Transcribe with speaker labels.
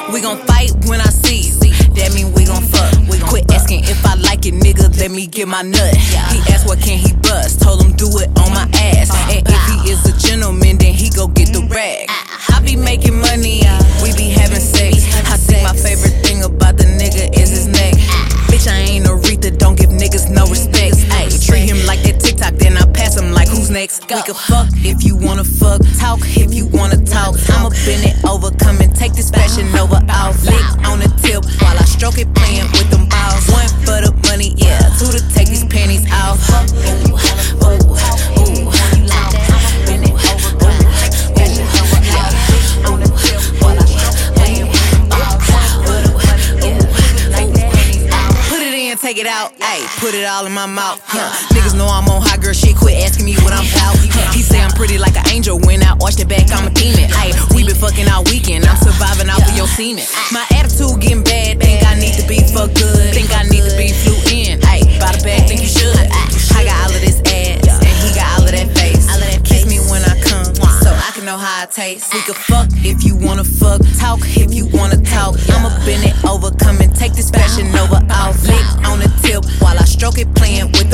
Speaker 1: We gon' fight when I see you. That mean we gon' fuck. Quit asking if I like it, nigga. Let me get my nut. He asked what can he bust. Told him do it on my ass. And if he is a gentleman, then he go get the rag. I be making money, we be having sex. I think my favorite thing about the nigga is his neck. Bitch, I ain't Aretha, don't give niggas no respect. Ayy, treat him like that TikTok, then I pass him like who's next. We can fuck if you wanna fuck, talk if you wanna talk. I'ma bend it over, come and take this Fashion Nova off. Lick on the tip while I stroke it, playing with them balls. One for the money, yeah, two to take these panties off. Ooh, ooh, ooh. Bend it over, take it out, ayy, put it all in my mouth. Niggas know I'm on hot girl shit, quit asking me what I'm about. He say I'm pretty like an angel, when I arch the back, I'm a demon. Ayy, we been fucking all weekend, I'm surviving off of your semen. My attitude getting bad, think I need to be for good. Think I need to be flew in, ayy, by the bag, think you should. I got all of this ass, and he got all of that face. Kiss me when I come, so I can know how I taste. We can fuck if you wanna fuck, talk if you wanna talk. I'ma bend it over, come and take this Fashion Nova off. Lick on the tip while I stroke it, playing with